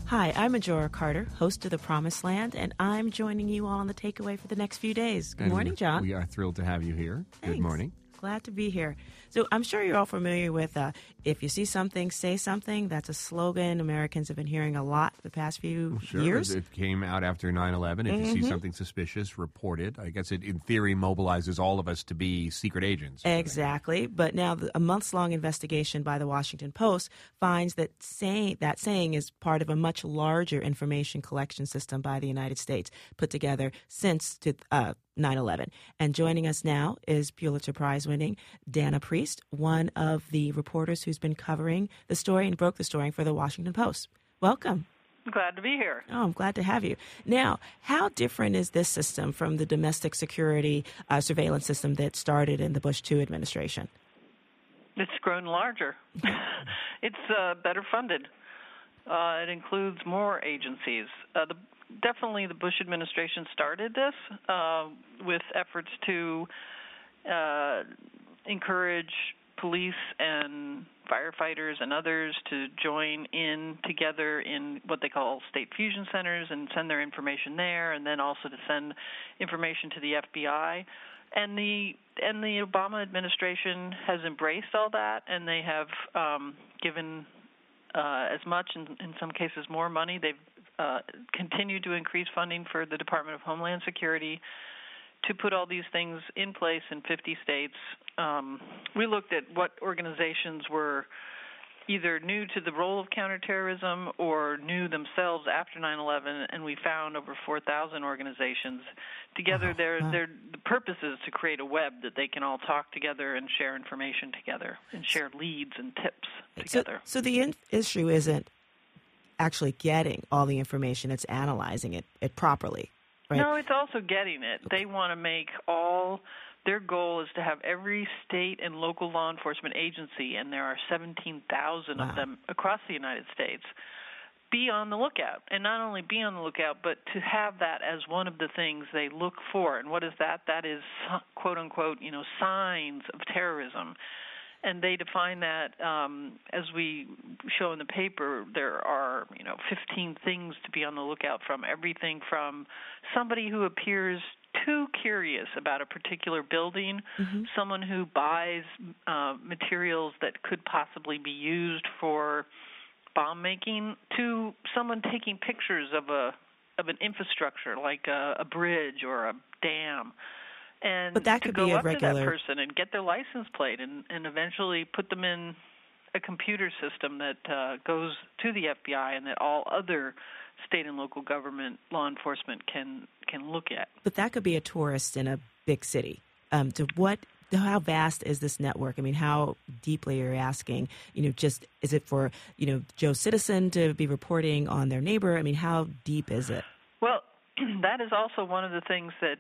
Hi, I'm Majora Carter, host of The Promised Land, and I'm joining you all on the takeaway for the next few days. Good morning, John. We are thrilled to have you here. Thanks. Good morning. Glad to be here. So I'm sure you're all familiar with if you see something, say something. That's a slogan Americans have been hearing a lot the past few years. It came out after 9/11. If you see something suspicious, report it. I guess it, in theory, mobilizes all of us to be secret agents. Exactly. But now a months-long investigation by the Washington Post finds that saying is part of a much larger information collection system by the United States put together since 9/11. And joining us now is Pulitzer Prize-winning Dana Priest, one of the reporters who's been covering the story and broke the story for the Washington Post. Welcome. Glad to be here. Oh, I'm glad to have you. Now, how different is this system from the domestic security surveillance system that started in the Bush II administration? It's grown larger. It's better funded. It includes more agencies. Definitely the Bush administration started this with efforts to encourage police and firefighters and others to join in together in what they call state fusion centers and send their information there, and then also to send information to the FBI. And the Obama administration has embraced all that, and they have given as much, in some cases more money. They've continued to increase funding for the Department of Homeland Security to put all these things in place in 50 states. We looked at what organizations were either new to the role of counterterrorism or new themselves after 9/11, and we found over 4,000 organizations. Together, the purpose is to create a web that they can all talk together and share information together and share leads and tips together. So the issue isn't actually getting all the information, it's analyzing it properly, right? No, it's also getting it. They want to make their goal is to have every state and local law enforcement agency, and there are 17,000 of them across the United States, be on the lookout. And not only be on the lookout, but to have that as one of the things they look for. And what is that? That is, quote unquote, signs of terrorism. And they define that, as we show in the paper, there are, 15 things to be on the lookout from. Everything from somebody who appears too curious about a particular building, someone who buys materials that could possibly be used for bomb making, to someone taking pictures of an infrastructure like a bridge or a dam. And but that could to go be a up regular to that person and get their license plate and eventually put them in a computer system that goes to the FBI and that all other state and local government law enforcement can look at. But that could be a tourist in a big city. How vast is this network? I mean, how deeply are you asking? Just is it for Joe Citizen to be reporting on their neighbor? I mean, how deep is it? Well, that is also one of the things that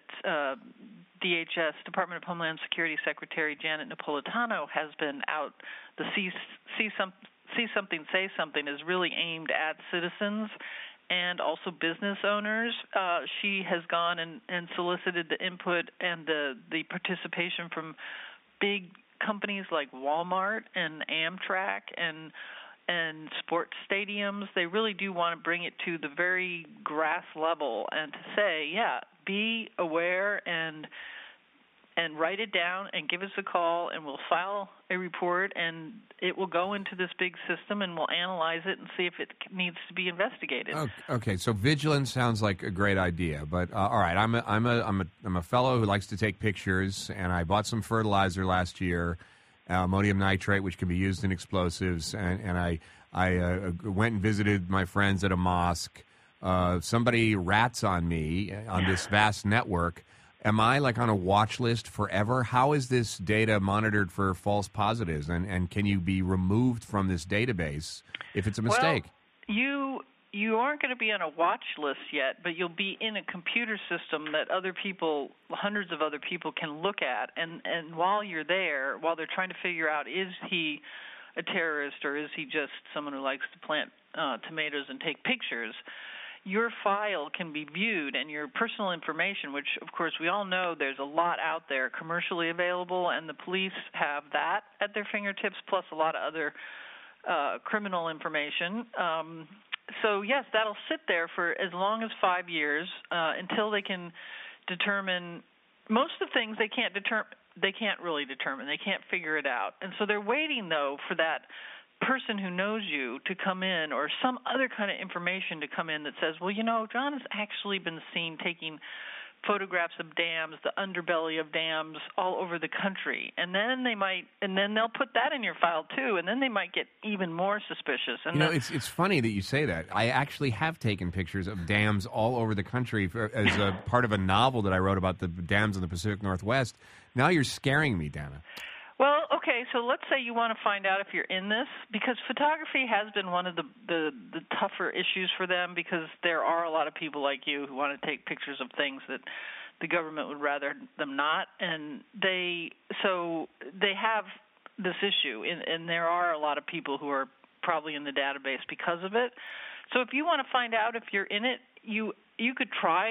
DHS, Department of Homeland Security Secretary Janet Napolitano has been out. The See Something, Say Something is really aimed at citizens and also business owners. She has gone and solicited the input and the participation from big companies like Walmart and Amtrak and sports stadiums. They really do want to bring it to the very grass level and to say, be aware and write it down and give us a call, and we'll file a report, and it will go into this big system, and we'll analyze it and see if it needs to be investigated. Okay, so vigilance sounds like a great idea, but all right, I'm a fellow who likes to take pictures, and I bought some fertilizer last year, ammonium nitrate, which can be used in explosives, and I went and visited my friends at a mosque. Somebody rats on me on this vast network. Am I on a watch list forever? How is this data monitored for false positives? And can you be removed from this database if it's a mistake? Well, you aren't going to be on a watch list yet, but you'll be in a computer system that hundreds of other people can look at. And while you're there, while they're trying to figure out, is he a terrorist or is he just someone who likes to plant tomatoes and take pictures, your file can be viewed, and your personal information, which, of course, we all know there's a lot out there commercially available, and the police have that at their fingertips, plus a lot of other criminal information. so yes, that'll sit there for as long as 5 years until they can determine. Most of the things they can't really determine. They can't figure it out. And so they're waiting, though, for that person who knows you to come in, or some other kind of information to come in that says, well, John has actually been seen taking photographs of dams, the underbelly of dams all over the country. And then they'll put that in your file too, and then they might get even more suspicious. And it's funny that you say that. I actually have taken pictures of dams all over the country as a part of a novel that I wrote about the dams in the Pacific Northwest. Now you're scaring me, Dana. Well, okay, so let's say you want to find out if you're in this, because photography has been one of the tougher issues for them, because there are a lot of people like you who want to take pictures of things that the government would rather them not, and they have this issue, and there are a lot of people who are probably in the database because of it. So if you want to find out if you're in it, you could try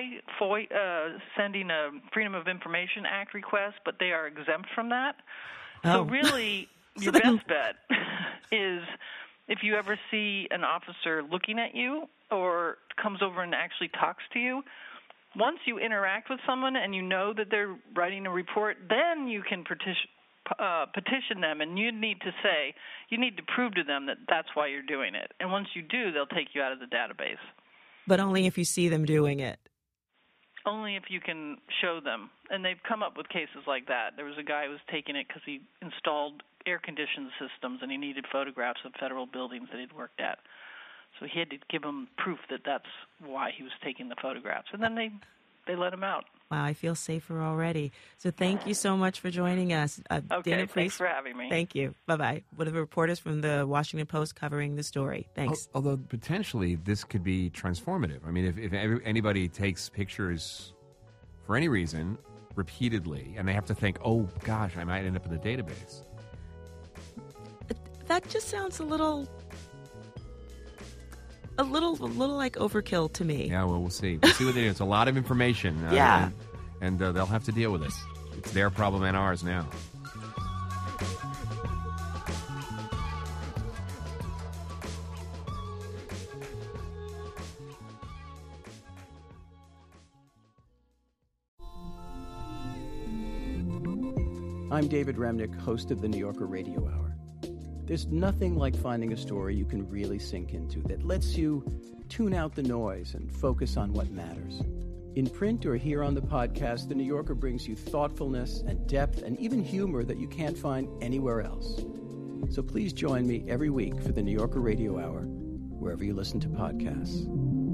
sending a Freedom of Information Act request, but they are exempt from that. So really, your best bet is if you ever see an officer looking at you or comes over and actually talks to you, once you interact with someone and you know that they're writing a report, then you can petition them, and you need to prove to them that that's why you're doing it. And once you do, they'll take you out of the database. But only if you see them doing it. Only if you can show them. And they've come up with cases like that. There was a guy who was taking it because he installed air-conditioned systems, and he needed photographs of federal buildings that he'd worked at. So he had to give them proof that that's why he was taking the photographs. And then they let him out. Wow, I feel safer already. So thank you so much for joining us. Okay, Dana Priest, thanks for having me. Thank you. Bye-bye. One of the reporters from the Washington Post covering the story. Thanks. Although potentially this could be transformative. I mean, if anybody takes pictures for any reason repeatedly, and they have to think, oh, gosh, I might end up in the database. That just sounds a little like overkill to me. Yeah, well, we'll see. We'll see what they do. It's a lot of information. Yeah. And they'll have to deal with it. It's their problem and ours now. I'm David Remnick, host of the New Yorker Radio Hour. There's nothing like finding a story you can really sink into that lets you tune out the noise and focus on what matters. In print or here on the podcast, The New Yorker brings you thoughtfulness and depth and even humor that you can't find anywhere else. So please join me every week for the New Yorker Radio Hour, wherever you listen to podcasts.